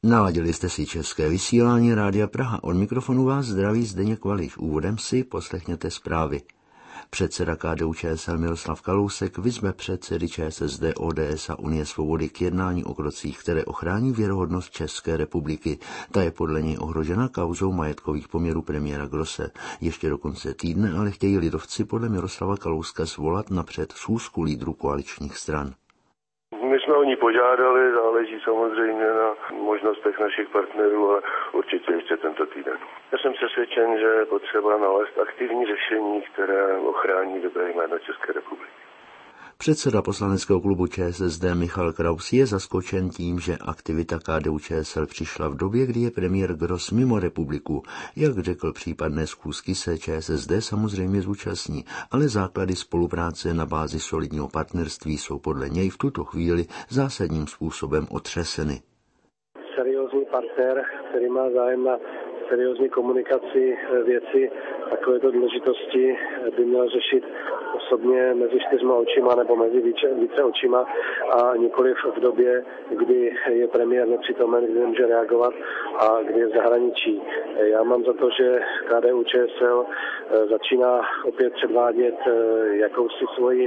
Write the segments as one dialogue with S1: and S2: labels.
S1: Naladili jste si české vysílání Rádia Praha. Od mikrofonu vás zdraví Zdeněk Valich. Úvodem si poslechněte zprávy. Předseda KDU-ČSL Miroslav Kalousek vyzve předsedy ČSSD, ODS a Unie svobody k jednání o krocích, které ochrání věrohodnost České republiky. Ta je podle něj ohrožena kauzou majetkových poměrů premiéra Grosse. Ještě do konce týdne ale chtějí lidovci podle Miroslava Kalouska svolat napřed schůzku lídrů koaličních stran.
S2: My jsme o ní požádali, záleží samozřejmě na možnostech našich partnerů, ale určitě ještě tento týden. Já jsem přesvědčen, že je potřeba nalézt aktivní řešení, které ochrání dobré jméno České republiky.
S1: Předseda poslaneckého klubu ČSSD Michal Kraus je zaskočen tím, že aktivita KDU-ČSL přišla v době, kdy je premiér Gross mimo republiku. Jak řekl, případné schůzky se ČSSD samozřejmě zúčastní, ale základy spolupráce na bázi solidního partnerství jsou podle něj v tuto chvíli zásadním způsobem otřeseny.
S3: Seriózní partner, který má zájem na seriózní komunikaci věci takovéto důležitosti, by měl řešit osobně mezi 4 očima nebo mezi více očima a nikoliv v době, kdy je premiér nepřítomen, kdy nemůže reagovat a kdy je v zahraničí. Já mám za to, že KDU-ČSL začíná opět předvádět jakousi svoji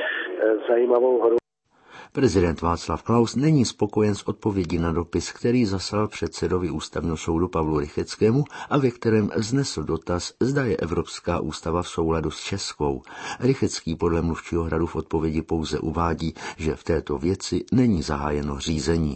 S3: zajímavou hru.
S1: Prezident Václav Klaus není spokojen s odpovědí na dopis, který zaslal předsedovi Ústavního soudu Pavlu Rycheckému a ve kterém vznesl dotaz, zda je Evropská ústava v souladu s českou. Rychecký podle mluvčího Hradu v odpovědi pouze uvádí, že v této věci není zahájeno řízení.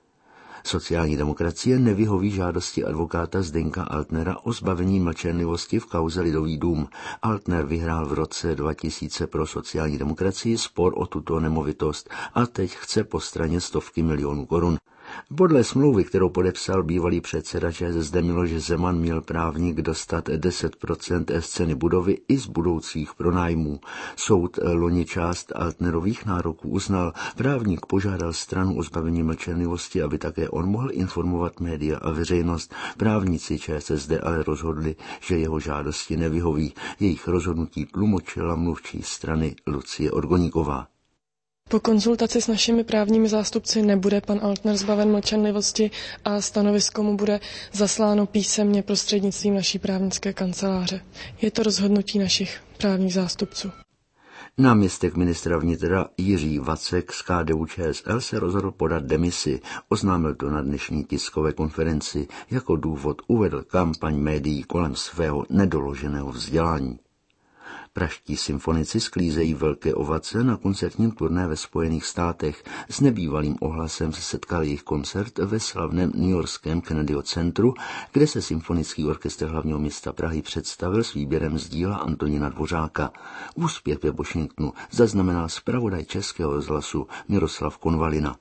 S1: Sociální demokracie nevyhoví žádosti advokáta Zdeňka Altnera o zbavení mlčenlivosti v kauze Lidový dům. Altner vyhrál v roce 2000 pro sociální demokracii spor o tuto nemovitost a teď chce po straně stovky milionů korun. Podle smlouvy, kterou podepsal bývalý předseda ČSSD Miloš Zeman, měl právník dostat 10% z ceny budovy i z budoucích pronájmů. Soud loni část Altnerových nároků uznal. Právník požádal stranu o zbavení mlčenlivosti, aby také on mohl informovat média a veřejnost. Právníci ČSSD ale rozhodli, že jeho žádosti nevyhoví. Jejich rozhodnutí tlumočila mluvčí strany Lucie Orgoníková.
S4: Po konzultaci s našimi právními zástupci nebude pan Altner zbaven mlčenlivosti a stanovisko mu bude zasláno písemně prostřednictvím naší právnické kanceláře. Je to rozhodnutí našich právních zástupců.
S1: Náměstek ministra vnitra Jiří Vacek z KDU-ČSL se rozhodl podat demisi. Oznámil to na dnešní tiskové konferenci. Jako důvod uvedl kampaň médií kolem svého nedoloženého vzdělání. Pražští symfonici sklízejí velké ovace na koncertním turné ve Spojených státech. S nebývalým ohlasem se setkal jejich koncert ve slavném newyorském Kennedyho centru, kde se symfonický orchestr hlavního města Prahy představil s výběrem z díla Antonína Dvořáka. Úspěch ve Washingtonu zaznamenal zpravodaj Českého rozhlasu Miroslav Konvalina.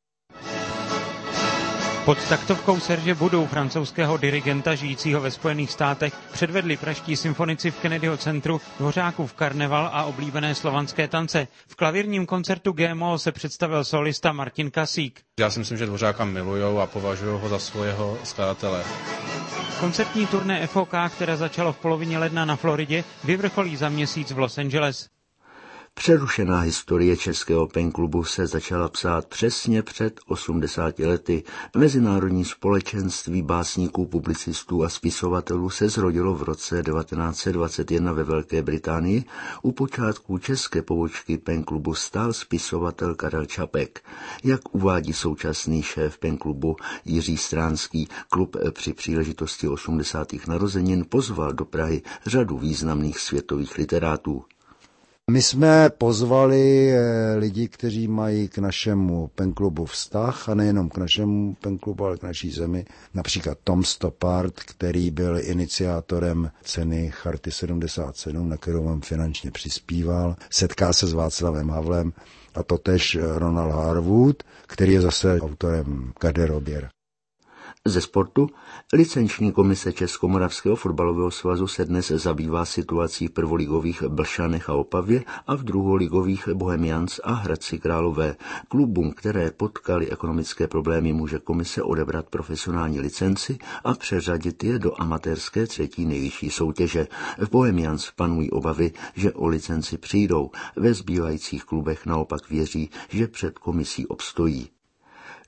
S5: Pod taktovkou Serge Budou, francouzského dirigenta žijícího ve Spojených státech, předvedli pražští symfonici v Kennedyho centru Dvořákův karneval a oblíbené slovanské tance. V klavírním koncertu G-moll se představil solista Martin Kasík.
S6: Já si myslím, že Dvořáka milujou a považují ho za svého skladatele.
S5: Koncertní turné FOK, které začalo v polovině ledna na Floridě, vyvrcholí za měsíc v Los Angeles.
S1: Přerušená historie českého penklubu se začala psát přesně před 80 lety. Mezinárodní společenství básníků, publicistů a spisovatelů se zrodilo v roce 1921 ve Velké Británii. U počátků české pobočky penklubu stál spisovatel Karel Čapek. Jak uvádí současný šéf penklubu Jiří Stránský, klub při příležitosti 80. narozenin pozval do Prahy řadu významných světových literátů.
S7: My jsme pozvali lidi, kteří mají k našemu penklubu vztah, a nejenom k našemu penklubu, ale k naší zemi. Například Tom Stoppard, který byl iniciátorem ceny Charty 77, na kterou vám finančně přispíval. Setká se s Václavem Havlem a totéž Ronald Harwood, který je zase autorem garderoběr.
S1: Ze sportu licenční komise Českomoravského fotbalového svazu se dnes zabývá situací v prvoligových Blšanech a Opavě a v druholigových Bohemians a Hradci Králové. Klubům, které potkaly ekonomické problémy, může komise odebrat profesionální licenci a přeřadit je do amatérské třetí nejvyšší soutěže. V Bohemians panují obavy, že o licenci přijdou. Ve zbývajících klubech naopak věří, že před komisí obstojí.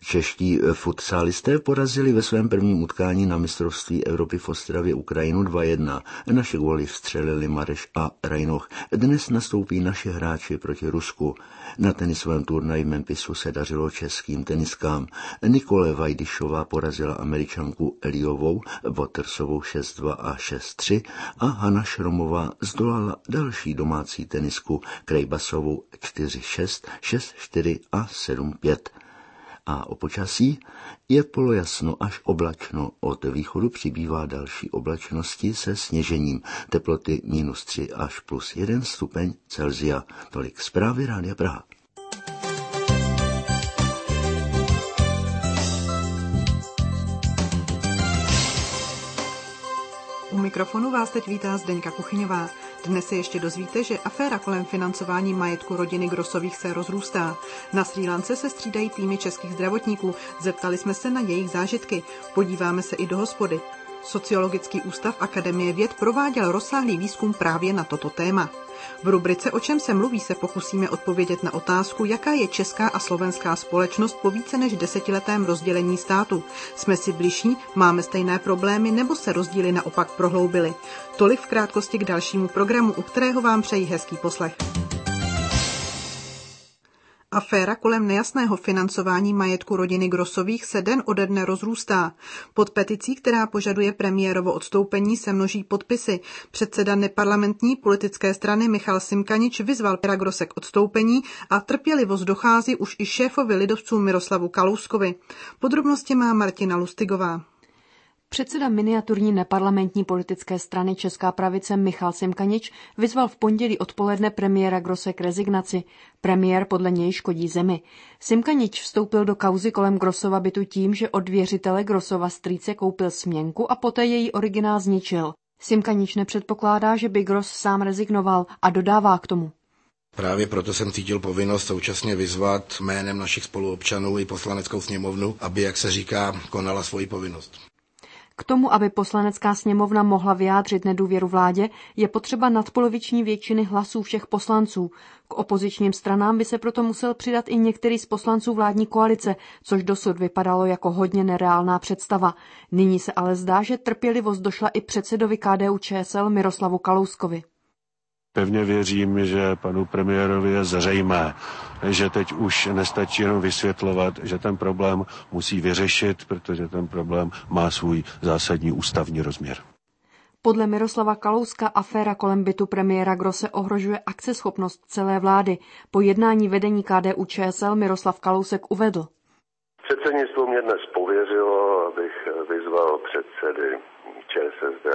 S1: Čeští futsalisté porazili ve svém prvním utkání na mistrovství Evropy v Ostravě Ukrajinu 2-1. Naše góly vstřelili Mareš a Rajnoch. Dnes nastoupí naši hráči proti Rusku. Na tenisovém turnaji v Memphisu se dařilo českým teniskám. Nikole Vajdišová porazila Američanku Eliovou, Watersovou 6-2 a 6-3 a Hana Šromová zdolala další domácí tenisku Krejbasovou 4-6, 6-4 a 7-5. A o počasí je polojasno až oblačno. Od východu přibývá další oblačnosti se sněžením. Teploty -3 až +1 stupeň Celsia. Tolik zprávy Rádia Praha.
S8: U mikrofonu vás teď vítá Zdeňka Kuchyňová. Dnes se ještě dozvíte, že aféra kolem financování majetku rodiny Grossových se rozrůstá. Na Srí Lance se střídají týmy českých zdravotníků. Zeptali jsme se na jejich zážitky. Podíváme se i do hospody. Sociologický ústav Akademie věd prováděl rozsáhlý výzkum právě na toto téma. V rubrice O čem se mluví se pokusíme odpovědět na otázku, jaká je česká a slovenská společnost po více než 10letém rozdělení státu. Jsme si bližší, máme stejné problémy nebo se rozdíly naopak prohloubily. Tolik v krátkosti k dalšímu programu, u kterého vám přeji hezký poslech. Aféra kolem nejasného financování majetku rodiny Grossových se den ode dne rozrůstá. Pod peticí, která požaduje premiérovo odstoupení, se množí podpisy. Předseda neparlamentní politické strany Michal Simkanič vyzval Pera Grosse k odstoupení a trpělivost dochází už i šéfovi lidovců Miroslavu Kalouskovi. Podrobnosti má Martina Lustigová.
S9: Předseda miniaturní neparlamentní politické strany Česká pravice Michal Simkanič vyzval v pondělí odpoledne premiéra Grosse k rezignaci. Premiér podle něj škodí zemi. Simkanič vstoupil do kauzy kolem Grossova bytu tím, že od věřitele Grossova strýce koupil směnku a poté její originál zničil. Simkanič nepředpokládá, že by Gross sám rezignoval a dodává k tomu.
S10: Právě proto jsem cítil povinnost současně vyzvat jménem našich spoluobčanů i poslaneckou sněmovnu, aby, jak se říká, konala svoji povinnost.
S9: K tomu, aby poslanecká sněmovna mohla vyjádřit nedůvěru vládě, je potřeba nadpoloviční většiny hlasů všech poslanců. K opozičním stranám by se proto musel přidat i některý z poslanců vládní koalice, což dosud vypadalo jako hodně nereálná představa. Nyní se ale zdá, že trpělivost došla i předsedovi KDU-ČSL Miroslavu Kalouskovi.
S11: Pevně věřím, že panu premiérovi je zřejmé, že teď už nestačí jenom vysvětlovat, že ten problém musí vyřešit, protože ten problém má svůj zásadní ústavní rozměr.
S9: Podle Miroslava Kalouska aféra kolem bytu premiéra Grosse ohrožuje akceschopnost celé vlády. Po jednání vedení KDU-ČSL Miroslav Kalousek uvedl.
S2: Předsednictvo mě dnes pověřilo, abych vyzval předsedy ČSSD,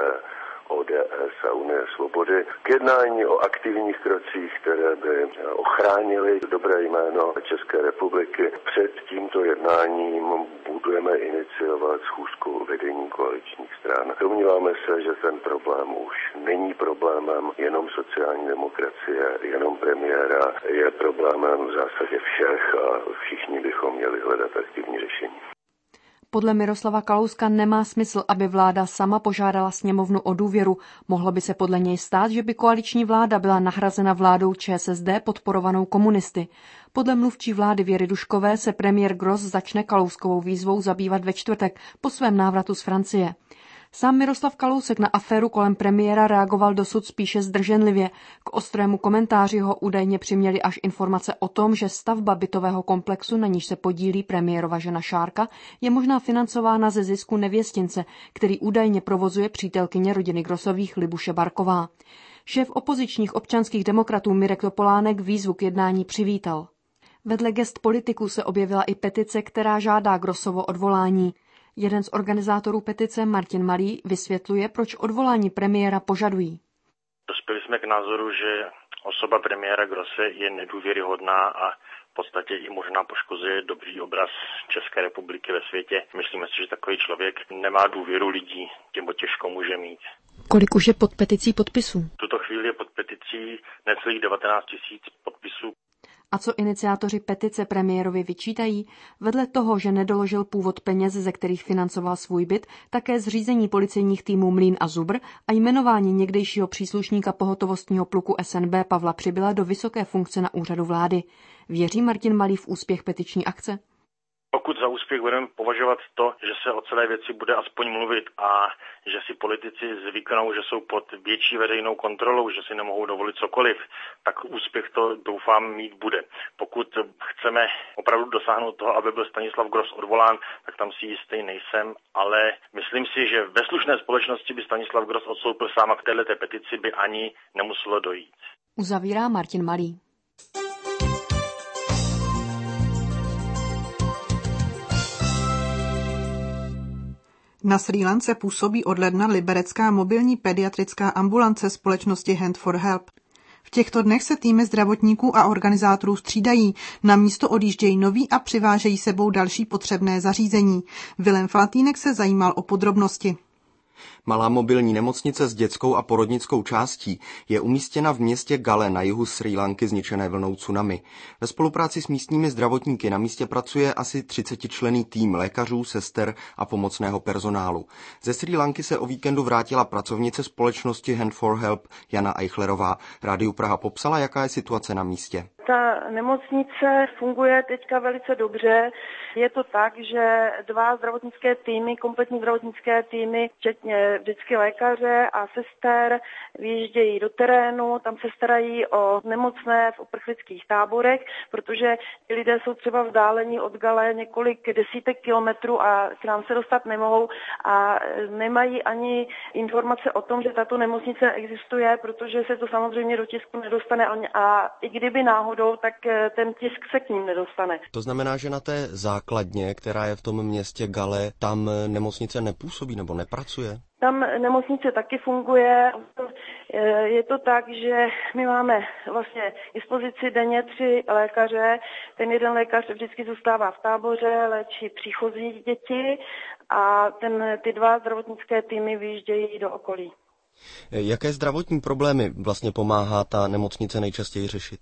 S2: ODS a Unie svobody k jednání o aktivních krocích, které by ochránily dobré jméno České republiky. Před tímto jednáním budeme iniciovat schůzku vedení koaličních stran. Domníváme se, že ten problém už není problémem jenom sociální demokracie, jenom premiéra, je problémem v zásadě všech a všichni bychom měli hledat aktivní řešení.
S9: Podle Miroslava Kalouska nemá smysl, aby vláda sama požádala sněmovnu o důvěru. Mohlo by se podle něj stát, že by koaliční vláda byla nahrazena vládou ČSSD podporovanou komunisty. Podle mluvčí vlády Věry Duškové se premiér Gross začne Kalouskovou výzvou zabývat ve čtvrtek po svém návratu z Francie. Sám Miroslav Kalousek na aféru kolem premiéra reagoval dosud spíše zdrženlivě. K ostrému komentáři ho údajně přiměly až informace o tom, že stavba bytového komplexu, na níž se podílí premiérova žena Šárka, je možná financována ze zisku nevěstince, který údajně provozuje přítelkyně rodiny Grossových Libuše Barková. Šéf opozičních občanských demokratů Mirek Topolánek výzvu k jednání přivítal. Vedle gest politiků se objevila i petice, která žádá Grossovo odvolání. Jeden z organizátorů petice, Martin Malý, vysvětluje, proč odvolání premiéra požadují.
S12: Dospěli jsme k názoru, že osoba premiéra Grosse je nedůvěryhodná a v podstatě i možná poškozuje dobrý obraz České republiky ve světě. Myslíme si, že takový člověk nemá důvěru lidí, těm těžko může mít.
S9: Kolik už je pod peticí podpisů?
S12: V tuto chvíli je pod peticí necelých 19 000 podpisů.
S9: A co iniciátoři petice premiérovi vyčítají? Vedle toho, že nedoložil původ peněz, ze kterých financoval svůj byt, také zřízení policejních týmů Mlýn a Zubr a jmenování někdejšího příslušníka pohotovostního pluku SNB Pavla Přibyla do vysoké funkce na úřadu vlády. Věří Martin Malý v úspěch petiční akce?
S12: Pokud za úspěch budeme považovat to, že se o celé věci bude aspoň mluvit a že si politici zvyknou, že jsou pod větší veřejnou kontrolou, že si nemohou dovolit cokoliv, tak úspěch to doufám mít bude. Pokud chceme opravdu dosáhnout toho, aby byl Stanislav Gross odvolán, tak tam si jistý nejsem, ale myslím si, že ve slušné společnosti by Stanislav Gross odstoupil sám a k této petici by ani nemuselo dojít.
S9: Uzavírá Martin Malý.
S8: Na Srí Lance působí od ledna liberecká mobilní pediatrická ambulance společnosti Hand for Help. V těchto dnech se týmy zdravotníků a organizátorů střídají. Na místo odjíždějí noví a přivážejí sebou další potřebné zařízení. Vilém Faltýnek se zajímal o podrobnosti.
S13: Malá mobilní nemocnice s dětskou a porodnickou částí je umístěna v městě Gale na jihu Srí Lanky zničené vlnou tsunami. Ve spolupráci s místními zdravotníky na místě pracuje asi 30členný tým lékařů, sester a pomocného personálu. Ze Srí Lanky se o víkendu vrátila pracovnice společnosti Hand for Help Jana Eichlerová. Rádiu Praha popsala, jaká je situace na místě.
S14: Ta nemocnice funguje teďka velice dobře. Je to tak, že 2 zdravotnické týmy, kompletní zdravotnické týmy, včetně vždycky lékaře a sester, vyjíždějí do terénu, tam se starají o nemocné v uprchlických táborech, protože ti lidé jsou třeba vzdálení od Gale několik desítek kilometrů a k nám se dostat nemohou a nemají ani informace o tom, že tato nemocnice existuje, protože se to samozřejmě do tisku nedostane a i kdyby náhodou, tak ten tisk se k ním nedostane.
S13: To znamená, že na té základně, která je v tom městě Gale, tam nemocnice nepůsobí nebo nepracuje?
S14: Tam nemocnice taky funguje. Je to tak, že my máme vlastně k dispozici denně 3 lékaře. Ten jeden lékař vždycky zůstává v táboře, léčí příchozí děti a ty 2 zdravotnické týmy vyjíždějí do okolí.
S13: Jaké zdravotní problémy vlastně pomáhá ta nemocnice nejčastěji řešit?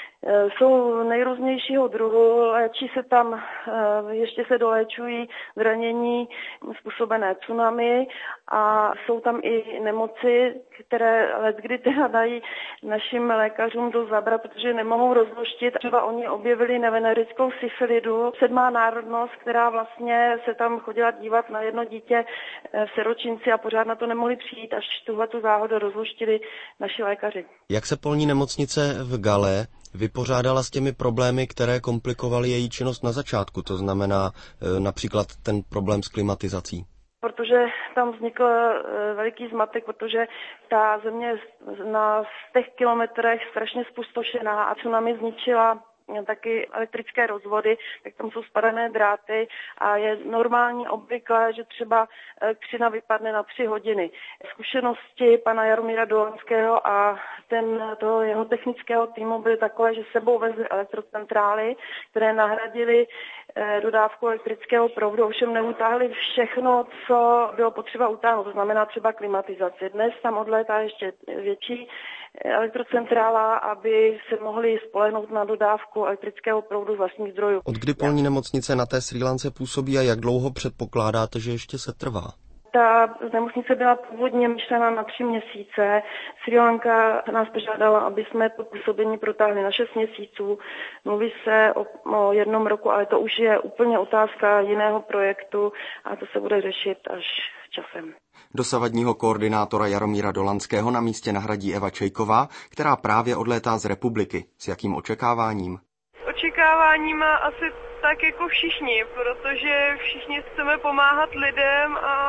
S14: Jsou nejrůznějšího druhu, léčí se tam, ještě se doléčují zranění způsobené tsunami a jsou tam i nemoci, které leckdy teda dají našim lékařům do zabra, protože nemohou rozluštit. Třeba oni objevili nevenerickou syfilidu, 7. národnost, která vlastně se tam chodila dívat na jedno dítě v siročinci a pořád na to nemohli přijít, až tuhletu záhodu rozluštili naši lékaři.
S13: Jak se polní nemocnice v Gale vypořádala s těmi problémy, které komplikovaly její činnost na začátku, to znamená například ten problém s klimatizací?
S14: Protože tam vznikl veliký zmatek, protože ta země na 100 kilometrech strašně zpustošená a tsunami zničila taky elektrické rozvody, tak tam jsou spadané dráty a je normální obvyklé, že třeba elektřina vypadne na 3 hodiny. Zkušenosti pana Jaromíra Dolanského a toho jeho technického týmu byly takové, že sebou vezli elektrocentrály, které nahradily dodávku elektrického proudu, ovšem neutáhli všechno, co bylo potřeba utáhnout, to znamená třeba klimatizaci. Dnes tam odlétá ještě větší elektrocentrála, aby se mohli spolehnout na dodávku elektrického proudu z vlastních zdrojů.
S13: Od kdy polní nemocnice na té Srí Lance působí a jak dlouho předpokládáte, že ještě se trvá?
S14: Ta nemocnice byla původně myšlena na 3 měsíce. Srí Lanka nás požádala, aby jsme to působení protáhli na 6 měsíců. Mluví se o 1 roku, ale to už je úplně otázka jiného projektu a to se bude řešit až časem.
S13: Dosavadního koordinátora Jaromíra Dolanského na místě nahradí Eva Čejková, která právě odlétá z republiky. S jakým očekáváním?
S15: Očekáváním asi tak jako všichni, protože všichni chceme pomáhat lidem a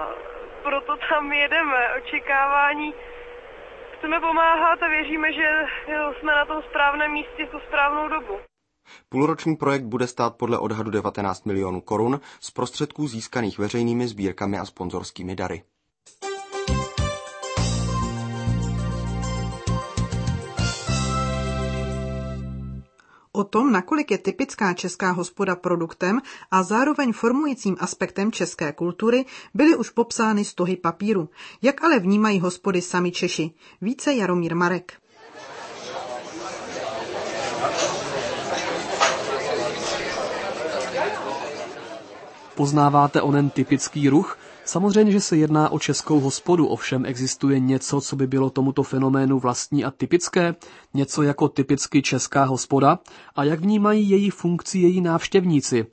S15: proto tam jedeme. Očekávání chceme pomáhat a věříme, že jsme na tom správném místě v tu správnou dobu.
S13: Půlroční projekt bude stát podle odhadu 19 milionů korun z prostředků získaných veřejnými sbírkami a sponzorskými dary.
S8: O tom, nakolik je typická česká hospoda produktem a zároveň formujícím aspektem české kultury, byly už popsány stohy papíru. Jak ale vnímají hospody sami Češi? Více Jaromír Marek.
S16: Poznáváte onen typický ruch? Samozřejmě, že se jedná o českou hospodu, ovšem existuje něco, co by bylo tomuto fenoménu vlastní a typické, něco jako typicky česká hospoda, a jak vnímají její funkci její návštěvníci.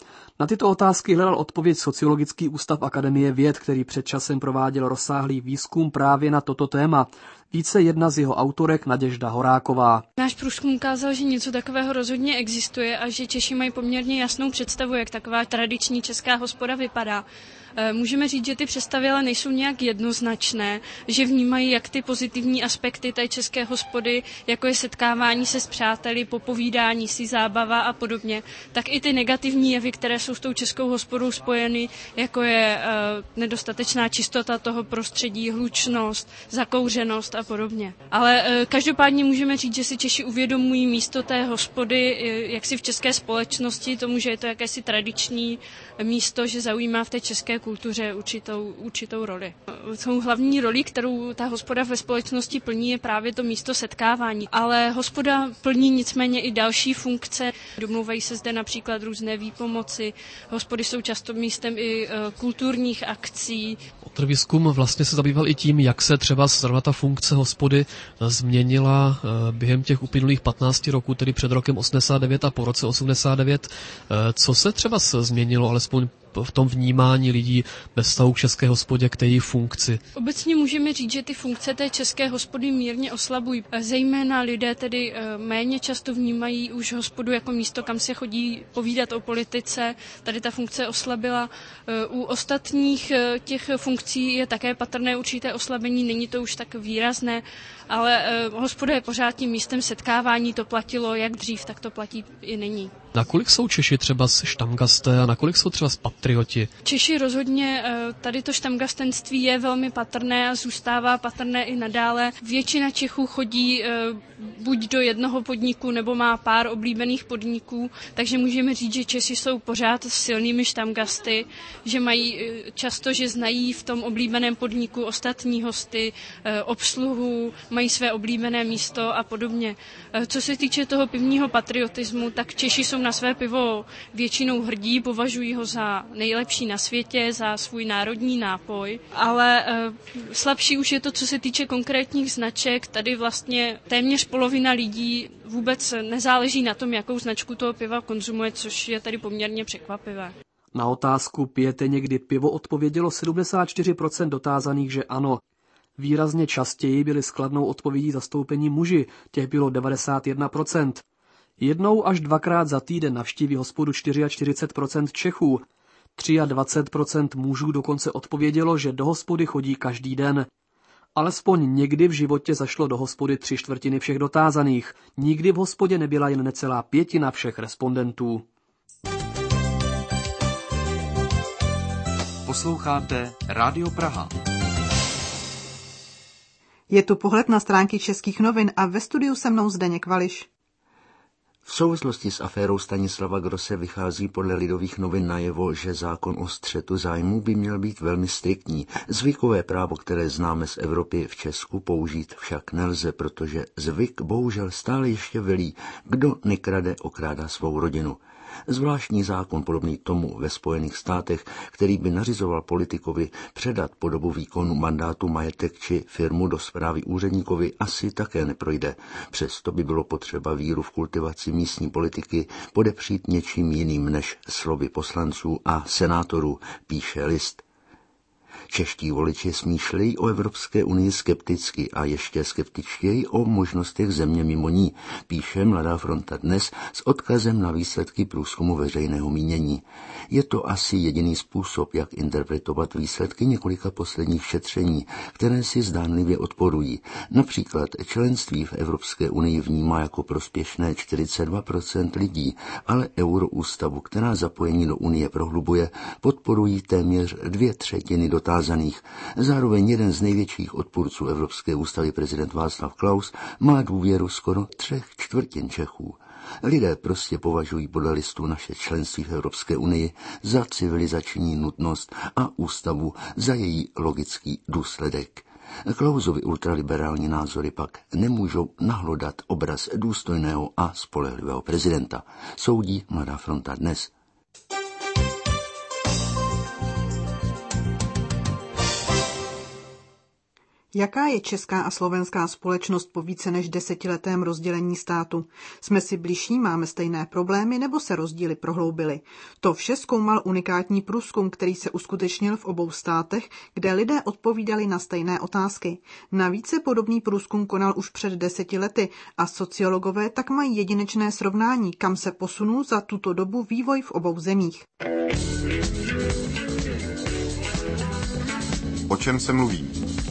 S16: Na tyto otázky hledal odpověď Sociologický ústav Akademie věd, který před časem prováděl rozsáhlý výzkum právě na toto téma. Více jedna z jeho autorek Naděžda Horáková.
S17: Náš průzkum ukázal, že něco takového rozhodně existuje a že Češi mají poměrně jasnou představu, jak taková tradiční česká hospoda vypadá. Můžeme říct, že ty představy ale nejsou nějak jednoznačné, že vnímají jak ty pozitivní aspekty té české hospody, jako je setkávání se s přáteli, popovídání si, zábava a podobně, tak i ty negativní jevy, které jsou s tou českou hospodou spojeny, jako je nedostatečná čistota toho prostředí, hlučnost, zakouřenost a podobně. Ale každopádně můžeme říct, že si Češi uvědomují místo té hospody, jak si v české společnosti, tomu, že je to jakési tradiční místo, že zaujímá v té české kultuře určitou roli. Tou hlavní roli, kterou ta hospoda ve společnosti plní, je právě to místo setkávání. Ale hospoda plní nicméně i další funkce. Domlouvají se zde například různé výpomoci. Hospody jsou často místem i kulturních akcí.
S16: Ten výzkum vlastně se zabýval i tím, jak se třeba zrovna ta funkce hospody změnila během těch uplynulých 15 roků, tedy před rokem 89 a po roce 89. Co se třeba změnilo, alespoň v tom vnímání lidí ve vztahu k české hospodě, k té její funkci?
S17: Obecně můžeme říct, že ty funkce té české hospody mírně oslabují. Zejména lidé tedy méně často vnímají už hospodu jako místo, kam se chodí povídat o politice. Tady ta funkce oslabila. U ostatních těch funkcí je také patrné určité oslabení, není to už tak výrazné, ale hospoda je pořád tím místem setkávání, to platilo jak dřív, tak to platí i nyní.
S16: Nakolik jsou Češi třeba štamgasté a nakolik jsou třeba patrioti?
S17: Češi rozhodně, tady to štamgastenství je velmi patrné a zůstává patrné i nadále. Většina Čechů chodí buď do jednoho podniku, nebo má pár oblíbených podniků, takže můžeme říct, že Češi jsou pořád silnými štamgasty, že mají často, že znají v tom oblíbeném podniku ostatní hosty, obsluhu, mají své oblíbené místo a podobně. Co se týče toho pivního patriotismu, tak Češi jsou na své pivo většinou hrdí, považují ho za nejlepší na světě, za svůj národní nápoj, ale slabší už je to, co se týče konkrétních značek. Tady vlastně téměř polovina lidí vůbec nezáleží na tom, jakou značku toho piva konzumuje, což je tady poměrně překvapivé.
S16: Na otázku pijete někdy pivo odpovědělo 74% dotázaných, že ano. Výrazně častěji byli s kladnou odpovědí zastoupení muži, těch bylo 91%. Jednou až dvakrát za týden navštíví hospodu 44% Čechů. 23% mužů dokonce odpovědělo, že do hospody chodí každý den. Alespoň někdy v životě zašlo do hospody 3/4 všech dotázaných. Nikdy v hospodě nebyla jen necelá 1/5 všech respondentů.
S18: Posloucháte Rádio Praha.
S8: Je tu pohled na stránky českých novin a ve studiu se mnou Zdeněk Vališ.
S1: V souvislosti s aférou Stanislava Grosse vychází podle Lidových novin najevo, že zákon o střetu zájmů by měl být velmi striktní. Zvykové právo, které známe z Evropy, v Česku použít však nelze, protože zvyk bohužel stále ještě velí, kdo nekrade, okrádá svou rodinu. Zvláštní zákon podobný tomu ve Spojených státech, který by nařizoval politikovi předat po dobu výkonu mandátu majetek či firmu do správy úředníkovi, asi také neprojde. Přesto by bylo potřeba víru v kultivaci místní politiky podepřít něčím jiným než slovy poslanců a senátorů, píše List. Čeští voliči smýšlejí o Evropské unii skepticky a ještě skeptičtěji o možnostech země mimo ní, píše Mladá fronta Dnes s odkazem na výsledky průzkumu veřejného mínění. Je to asi jediný způsob, jak interpretovat výsledky několika posledních šetření, které si zdánlivě odporují. Například členství v Evropské unii vnímá jako prospěšné 42% lidí, ale Euroústavu, která zapojení do unie prohlubuje, podporují téměř 2/3 dotázaných. Zároveň jeden z největších odpůrců Evropské ústavy, prezident Václav Klaus, má důvěru skoro 3/4 Čechů. Lidé prostě považují podle Listu naše členství v Evropské unii za civilizační nutnost a ústavu za její logický důsledek. Klausovy ultraliberální názory pak nemůžou nahlodat obraz důstojného a spolehlivého prezidenta, soudí Mladá fronta Dnes.
S8: Jaká je česká a slovenská společnost po více než 10letém rozdělení státu? Jsme si bližší, máme stejné problémy nebo se rozdíly prohloubily? To vše zkoumal unikátní průzkum, který se uskutečnil v obou státech, kde lidé odpovídali na stejné otázky. Navíc se podobný průzkum konal už před 10 lety a sociologové tak mají jedinečné srovnání, kam se posunul za tuto dobu vývoj v obou zemích.
S19: O čem se mluví?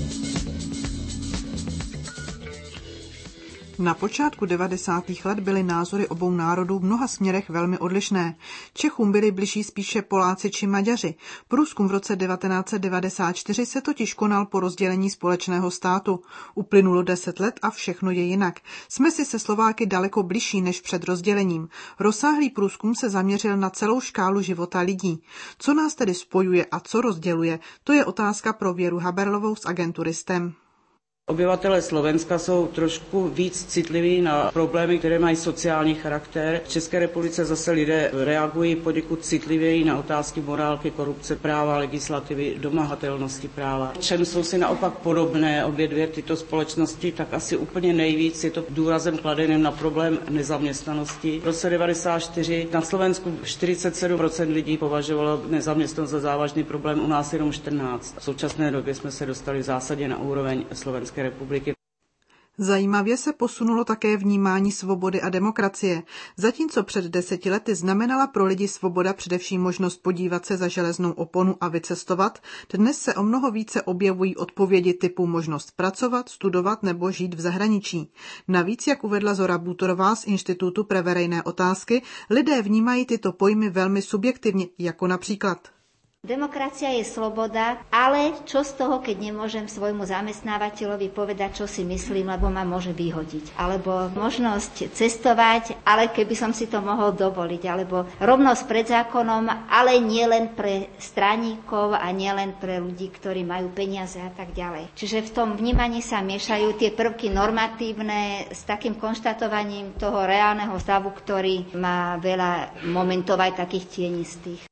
S8: Na počátku 90. let byly názory obou národů v mnoha směrech velmi odlišné. Čechům byli bližší spíše Poláci či Maďaři. Průzkum v roce 1994 se totiž konal po rozdělení společného státu. Uplynulo 10 let a všechno je jinak. Jsme si se Slováky daleko bližší než před rozdělením. Rozsáhlý průzkum se zaměřil na celou škálu života lidí. Co nás tedy spojuje a co rozděluje, to je otázka pro Věru Haberlovou z agentury STEM.
S20: Obyvatelé Slovenska jsou trošku víc citliví na problémy, které mají sociální charakter. V České republice zase lidé reagují poněkud citlivěji na otázky morálky, korupce, práva, legislativy, domahatelnosti práva. Čem jsou si naopak podobné obě dvě tyto společnosti, tak asi úplně nejvíc je to důrazem kladeným na problém nezaměstnanosti. V roce 1994 na Slovensku 47% lidí považovalo nezaměstnanost za závažný problém, u nás jenom 14%. V současné době jsme se dostali v zásadě na úroveň Slovenské republiky.
S8: Zajímavě se posunulo také vnímání svobody a demokracie. Zatímco před 10 lety znamenala pro lidi svoboda především možnost podívat se za železnou oponu a vycestovat, dnes se o mnoho více objevují odpovědi typu možnost pracovat, studovat nebo žít v zahraničí. Navíc, jak uvedla Zora Bútorová z Institutu pre verejné otázky, lidé vnímají tyto pojmy velmi subjektivně, jako například:
S21: Demokracia je sloboda, ale čo z toho, keď nemôžem svojmu zamestnávateľovi povedať, čo si myslím, lebo ma môže vyhodiť. Alebo možnosť cestovať, ale keby som si to mohol dovoliť. Alebo rovnosť pred zákonom, ale nie len pre straníkov a nie len pre ľudí, ktorí majú peniaze a tak ďalej. Čiže v tom vnímaní sa miešajú tie prvky normatívne s takým konštatovaním toho reálneho stavu, ktorý má veľa momentov aj takých tienistých.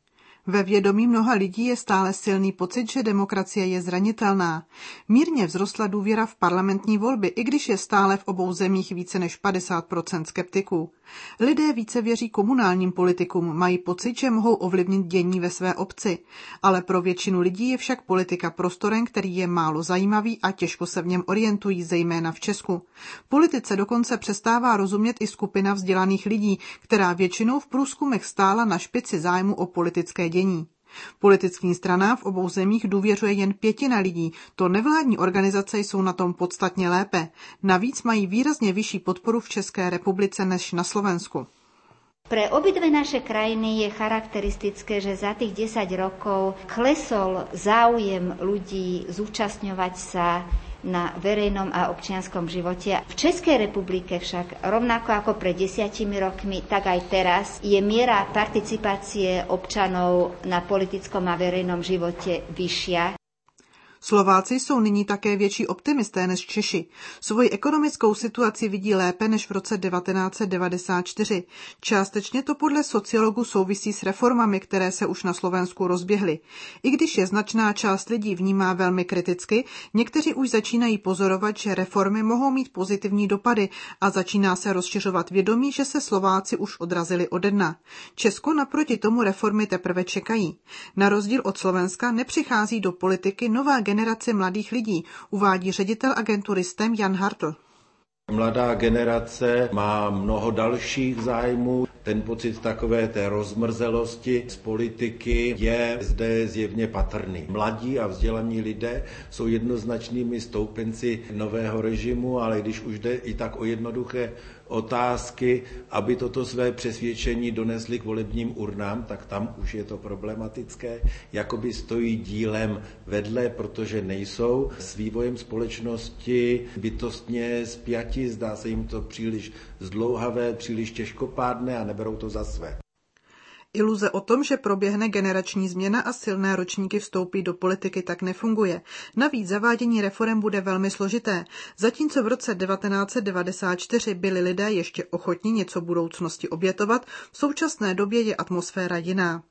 S8: Ve vědomí mnoha lidí je stále silný pocit, že demokracie je zranitelná. Mírně vzrostla důvěra v parlamentní volby, i když je stále v obou zemích více než 50% skeptiků. Lidé více věří komunálním politikům, mají pocit, že mohou ovlivnit dění ve své obci. Ale pro většinu lidí je však politika prostorem, který je málo zajímavý a těžko se v něm orientují, zejména v Česku. Politice dokonce přestává rozumět i skupina vzdělaných lidí, která většinou v průzkumech stála na špici zájmu o politické dění. Politickým stranám v obou zemích důvěřuje jen 1/5 lidí, to nevládní organizace jsou na tom podstatně lépe. Navíc mají výrazně vyšší podporu v České republice než na Slovensku.
S21: Pre obidve naše krajiny je charakteristické, že za tých 10 rokov klesol záujem ľudí zúčastňovať sa na verejnom a občianskom živote. V Českej republike však rovnako ako pred 10 rokmi, tak aj teraz je miera participácie občanov na politickom a verejnom živote vyššia.
S8: Slováci jsou nyní také větší optimisté než Češi. Svoji ekonomickou situaci vidí lépe než v roce 1994. Částečně to podle sociologů souvisí s reformami, které se už na Slovensku rozběhly. I když je značná část lidí vnímá velmi kriticky, někteří už začínají pozorovat, že reformy mohou mít pozitivní dopady a začíná se rozšiřovat vědomí, že se Slováci už odrazili ode dna. Česko naproti tomu reformy teprve čekají. Na rozdíl od Slovenska nepřichází do politiky nová generace mladých lidí, uvádí ředitel agentury STEM Jan Hartl.
S22: Mladá generace má mnoho dalších zájmů. Ten pocit takové té rozmrzelosti z politiky je zde zjevně patrný. Mladí a vzdělaní lidé jsou jednoznačnými stoupenci nového režimu, ale když už jde i tak o jednoduché otázky, aby toto své přesvědčení donesli k volebním urnám, tak tam už je to problematické. Jakoby stojí dílem vedle, protože nejsou s vývojem společnosti bytostně spjati, zdá se jim to příliš zdlouhavé, příliš těžkopádné a neberou to za své.
S8: Iluze o tom, že proběhne generační změna a silné ročníky vstoupí do politiky, tak nefunguje. Navíc zavádění reforem bude velmi složité. Zatímco v roce 1994 byli lidé ještě ochotní něco budoucnosti obětovat, v současné době je atmosféra jiná.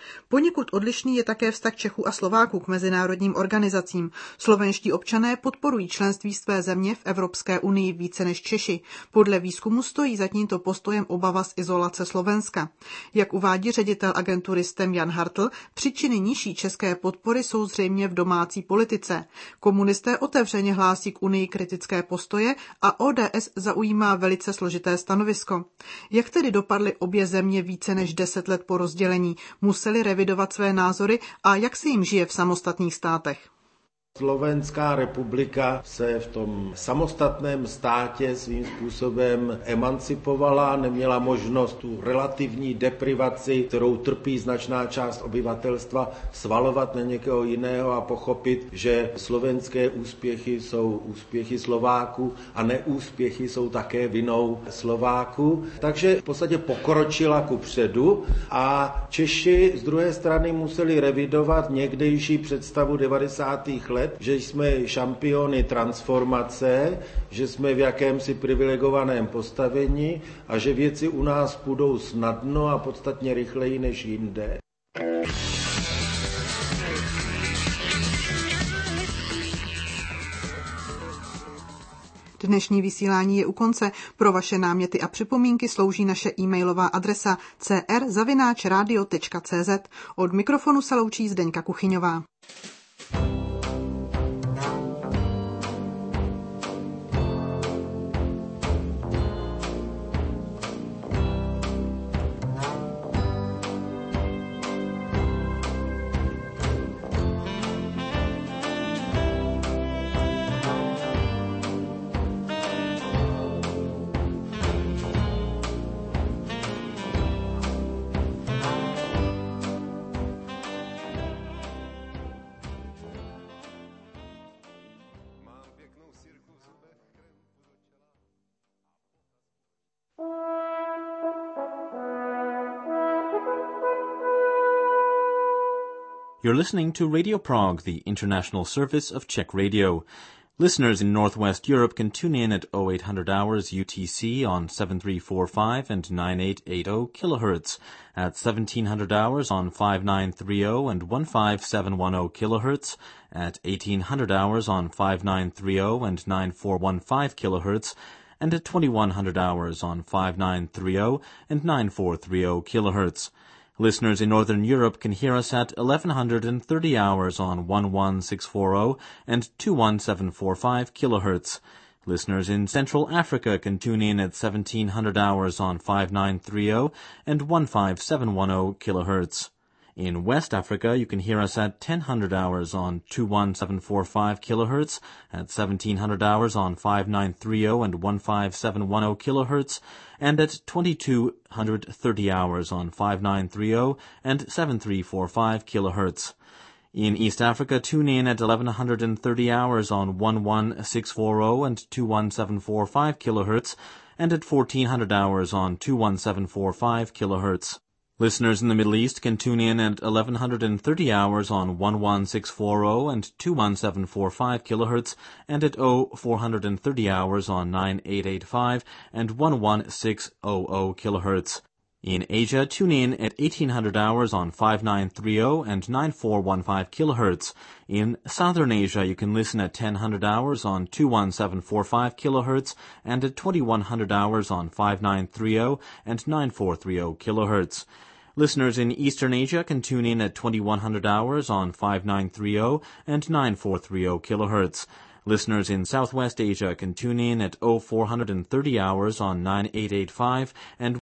S8: Poněkud odlišný je také vztah Čechů a Slováků k mezinárodním organizacím. Slovenští občané podporují členství své země v Evropské unii více než Češi. Podle výzkumu stojí za tímto postojem obava z izolace Slovenska. Jak uvádí ředitel agentury STEM Jan Hartl, příčiny nižší české podpory jsou zřejmě v domácí politice. Komunisté otevřeně hlásí k unii kritické postoje a ODS zaujímá velice složité stanovisko. Jak tedy dopadly obě země více než 10 let po rozdělení? Museli revidovat své názory a jak se jim žije v samostatných státech?
S22: Slovenská republika se v tom samostatném státě svým způsobem emancipovala, neměla možnost tu relativní deprivaci, kterou trpí značná část obyvatelstva, svalovat na někoho jiného a pochopit, že slovenské úspěchy jsou úspěchy Slováků a neúspěchy jsou také vinou Slováků. Takže v podstatě pokročila kupředu a Češi z druhé strany museli revidovat někdejší představu 90. let, že jsme šampiony transformace, že jsme v jakémsi privilegovaném postavení a že věci u nás půjdou snadno a podstatně rychleji než jinde.
S8: Dnešní vysílání je u konce. Pro vaše náměty a připomínky slouží naše e-mailová adresa cr@radio.cz. Od mikrofonu se loučí Zdeňka Kuchyňová.
S3: You're listening to Radio Prague, the international service of Czech radio. Listeners in Northwest Europe can tune in at 0800 hours UTC on 7345 and 9880 kilohertz, at 1700 hours on 5930 and 15710 kilohertz, at 1800 hours on 5930 and 9415 kilohertz, and at 2100 hours on 5930 and 9430 kilohertz. Listeners in Northern Europe can hear us at 1130 hours on 11640 and 21745 kilohertz. Listeners in Central Africa can tune in at 1700 hours on 5930 and 15710 kilohertz. In West Africa, you can hear us at 1000 hours on 21745 kilohertz, at 1700 hours on 5930 and 15710 kilohertz, and at 2230 hours on 5930 and 7345 kilohertz. In East Africa, tune in at 1130 hours on 11640 and 21745 kilohertz, and at 1400 hours on 21745 kilohertz. Listeners in the Middle East can tune in at 1130 hours on 11640 and 21745 kilohertz, and at 0430 hours on 9885 and 11600 kilohertz. In Asia, tune in at 1800 hours on 5930 and 9415 kilohertz. In Southern Asia, you can listen at 1000 hours on 21745 kilohertz, and at 2100 hours on 5930 and 9430 kilohertz. Listeners in Eastern Asia can tune in at 2100 hours on 5930 and 9430 kilohertz. Listeners in Southwest Asia can tune in at 0430 hours on 9885 and